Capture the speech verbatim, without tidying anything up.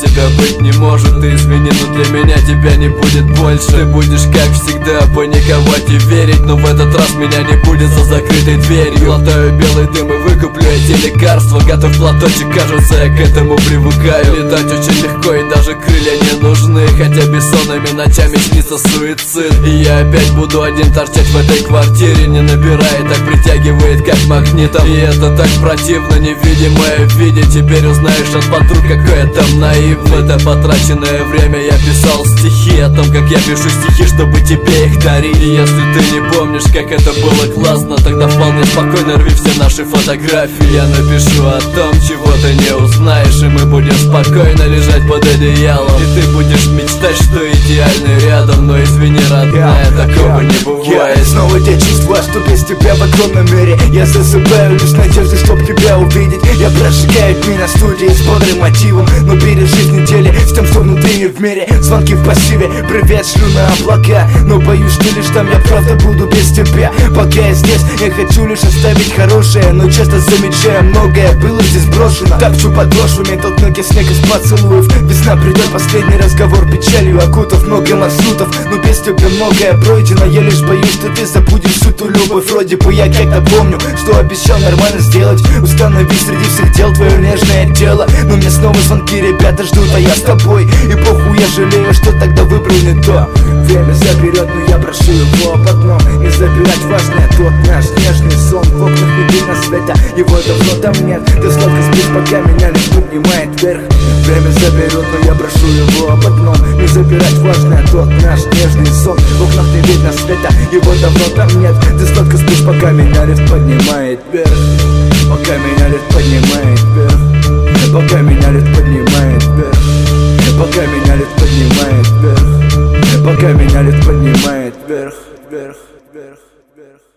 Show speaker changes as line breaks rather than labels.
тебя быть не может. Ты извини, но для меня тебя не будет больше. Ты будешь, как всегда, паниковать и верить, но в этот раз меня не будет за закрытой дверью. Глотаю белый дым и выкуплю эти лекарства. Готов платочек, кажется, я к этому привыкаю. Летать очень легко и даже крылья не нужны, хотя бессонными ночами снится суицид. И я опять буду один торчать в этой квартире, не набирает, так притягивает как магнитом. И это так противно, невидимое в виде. Теперь узнаешь от подруг, какой я там наив. В это потраченное время я писал стихи о том, как я пишу стихи, чтобы тебе их дарить. И если ты не помнишь, как это было классно, тогда вполне спокойно рви все наши фотографии. Я напишу о том, чего ты не узнаешь, и мы будем спокойно лежать под одеялом. И ты будешь мечтать, что идеальный рядом. Но извини, родная, такого не бывает.
Снова те чувства, что без тебя в огромном мире. Я засыпаю лишь надеждой, чтоб тебя увидеть. Я прожигаю меня студии с бодрым мотивом, но пережить недели с тем, что внутри в мире. Звонки в пассиве, привет, шлю на облака. Но боюсь, что лишь там я правда буду без тебя. Пока я здесь, я хочу лишь оставить хорошее, но часто замечаю, многое было здесь брошено. Топчу подошвами тот ноги снег из поцелуев. Весна придет, последний разговор печалью окутав. Много маршрутов, но без тебя многое пройдено. Я лишь боюсь, что ты забудешь всю ту любовь. Вроде бы я как-то помню, что обещал нормально сделать. Установить среди всех дел твое нежное тело. Но мне снова звонки, ребята ждут, а я с тобой. И похуй, я жалею, что тогда выбрал не то. Время заберет, но я прошу его об одном: не забирать важное, тот наш нежный сон. В окнах видно света, его давно там нет. Ты сладко спишь, пока меня лишь поднимает вверх. Время заберет, но я прошу его об одном: не забирать важное, тот наш нежный сон. В окнах не видно света, его давно там нет. Ты сладко спишь, пока меня лифт поднимает вверх. Пока меня лифт поднимает вверх. Пока меня лифт поднимает вверх. Пока меня лифт поднимает вверх. Пока меня лифт поднимает вверх, вверх, вверх, вверх.